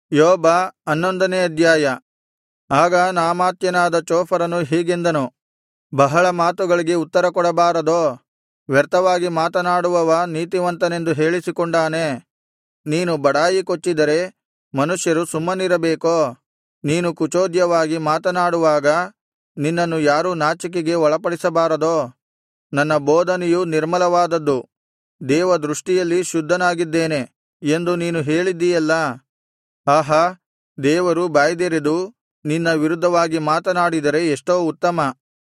ಯೋಬ 11ನೇ ಅಧ್ಯಾಯ. ಆಗ ನಾಮಾತ್ಯನಾದ ಚೋಫರನು ಹೀಗೆಂದನು, ಬಹಳ ಮಾತುಗಳಿಗೆ ಉತ್ತರಕೊಡಬಾರದೋ? ವ್ಯರ್ಥವಾಗಿ ಮಾತನಾಡುವವ ನೀತಿವಂತನೆಂದು ಹೇಳಿಸಿಕೊಂಡಾನೇ. ನೀನು ಬಡಾಯಿ ಕೊಚ್ಚಿದರೆ ಮನುಷ್ಯರು ಸುಮ್ಮನಿರಬೇಕೋ? ನೀನು ಕುಚೋದ್ಯವಾಗಿ ಮಾತನಾಡುವಾಗ ನಿನ್ನನ್ನು ಯಾರೂ ನಾಚಿಕೆಗೆ ಒಳಪಡಿಸಬಾರದೋ? ನನ್ನ ಬೋಧನೆಯು ನಿರ್ಮಲವಾದದ್ದು, ದೇವದೃಷ್ಟಿಯಲ್ಲಿ ಶುದ್ಧನಾಗಿದ್ದೇನೆ ಎಂದು ನೀನು ಹೇಳಿದ್ದೀಯಲ್ಲಾ. ಆಹಾ, ದೇವರು ಬಾಯ್ದೆರೆದು ನಿನ್ನ ವಿರುದ್ಧವಾಗಿ ಮಾತನಾಡಿದರೆ ಎಷ್ಟೋ ಉತ್ತಮ.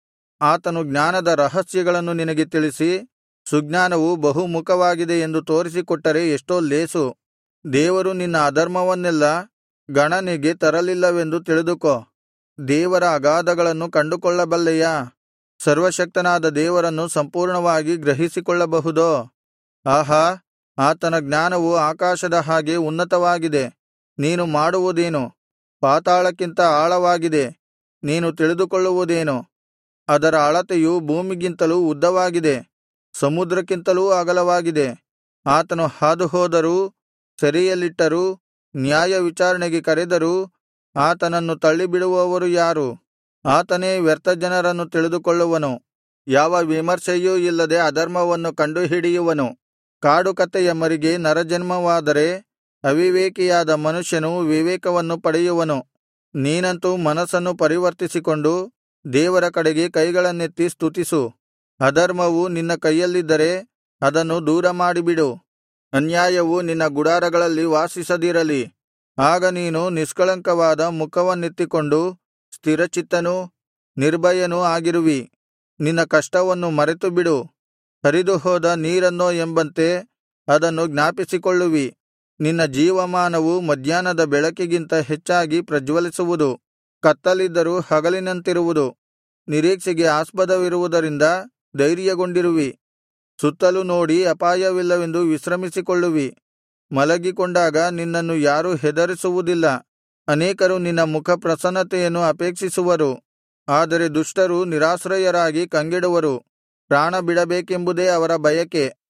ಆತನು ಜ್ಞಾನದ ರಹಸ್ಯಗಳನ್ನು ನಿನಗೆ ತಿಳಿಸಿ, ಸುಜ್ಞಾನವು ಬಹುಮುಖವಾಗಿದೆ ಎಂದು ತೋರಿಸಿಕೊಟ್ಟರೆ ಎಷ್ಟೋ ಲೇಸು. ದೇವರು ನಿನ್ನ ಅಧರ್ಮವನ್ನೆಲ್ಲಾ ಗಣನೆಗೆ ತರಲಿಲ್ಲವೆಂದು ತಿಳಿದುಕೋ. ದೇವರ ಅಗಾಧಗಳನ್ನು ಕಂಡುಕೊಳ್ಳಬಲ್ಲೆಯಾ? ಸರ್ವಶಕ್ತನಾದ ದೇವರನ್ನು ಸಂಪೂರ್ಣವಾಗಿ ಗ್ರಹಿಸಿಕೊಳ್ಳಬಹುದೋ? ಆಹಾ, ಆತನ ಜ್ಞಾನವು ಆಕಾಶದ ಹಾಗೆ ಉನ್ನತವಾಗಿದೆ. ನೀನು ಮಾಡುವುದೇನು? ಪಾತಾಳಕ್ಕಿಂತ ಆಳವಾಗಿದೆ. ನೀನು ತಿಳಿದುಕೊಳ್ಳುವುದೇನು? ಅದರ ಅಳತೆಯು ಭೂಮಿಗಿಂತಲೂ ಉದ್ದವಾಗಿದೆ, ಸಮುದ್ರಕ್ಕಿಂತಲೂ ಅಗಲವಾಗಿದೆ. ಆತನು ಹಾದುಹೋದರೂ, ಸೆರೆಯಲ್ಲಿಟ್ಟರೂ, ನ್ಯಾಯವಿಚಾರಣೆಗೆ ಕರೆದರೂ ಆತನನ್ನು ತಳ್ಳಿಬಿಡುವವರು ಯಾರು? ಆತನೇ ವ್ಯರ್ಥ ಜನರನ್ನು ತಿಳಿದುಕೊಳ್ಳುವನು, ಯಾವ ವಿಮರ್ಶೆಯೂ ಇಲ್ಲದೆ ಅಧರ್ಮವನ್ನು ಕಂಡುಹಿಡಿಯುವನು. ಕಾಡುಕತ್ತೆಯ ಮರಿಗೆ ನರಜನ್ಮವಾದರೆ ಅವಿವೇಕಿಯಾದ ಮನುಷ್ಯನು ವಿವೇಕವನ್ನು ಪಡೆಯುವನು. ನೀನಂತೂ ಮನಸ್ಸನ್ನು ಪರಿವರ್ತಿಸಿಕೊಂಡು ದೇವರ ಕಡೆಗೆ ಕೈಗಳನ್ನೆತ್ತಿ ಸ್ತುತಿಸು. ಅಧರ್ಮವು ನಿನ್ನ ಕೈಯಲ್ಲಿದ್ದರೆ ಅದನ್ನು ದೂರಮಾಡಿಬಿಡು. ಅನ್ಯಾಯವು ನಿನ್ನ ಗುಡಾರಗಳಲ್ಲಿ ವಾಸಿಸದಿರಲಿ. ಆಗ ನೀನು ನಿಷ್ಕಳಂಕವಾದ ಮುಖವನ್ನೆತ್ತಿಕೊಂಡು ಸ್ಥಿರಚಿತ್ತನೂ ನಿರ್ಭಯನೂ ಆಗಿರುವಿ. ನಿನ್ನ ಕಷ್ಟವನ್ನು ಮರೆತುಬಿಡು. ಹರಿದುಹೋದ ನೀರನ್ನೋ ಎಂಬಂತೆ ಅದನ್ನು ಜ್ಞಾಪಿಸಿಕೊಳ್ಳುವಿ. ನಿನ್ನ ಜೀವಮಾನವು ಮಧ್ಯಾಹ್ನದ ಬೆಳಕಿಗಿಂತ ಹೆಚ್ಚಾಗಿ ಪ್ರಜ್ವಲಿಸುವುದು. ಕತ್ತಲಿದ್ದರೂ ಹಗಲಿನಂತಿರುವುದು. ನಿರೀಕ್ಷೆಗೆ ಆಸ್ಪದವಿರುವುದರಿಂದ ಧೈರ್ಯಗೊಂಡಿರುವಿ. ಸುತ್ತಲು ನೋಡಿ ಅಪಾಯವಿಲ್ಲವೆಂದು ವಿಶ್ರಮಿಸಿಕೊಳ್ಳುವಿ. ಮಲಗಿಕೊಂಡಾಗ ನಿನ್ನನ್ನು ಯಾರೂ ಹೆದರಿಸುವುದಿಲ್ಲ. ಅನೇಕರು ನಿನ್ನ ಮುಖ ಪ್ರಸನ್ನತೆಯನ್ನು ಅಪೇಕ್ಷಿಸುವರು, ಆದರೆ ದುಷ್ಟರು ನಿರಾಶ್ರಯರಾಗಿ ಕಂಗೆಡುವರು. ಪ್ರಾಣ ಬಿಡಬೇಕೆಂಬುದೇ ಅವರ ಬಯಕೆ.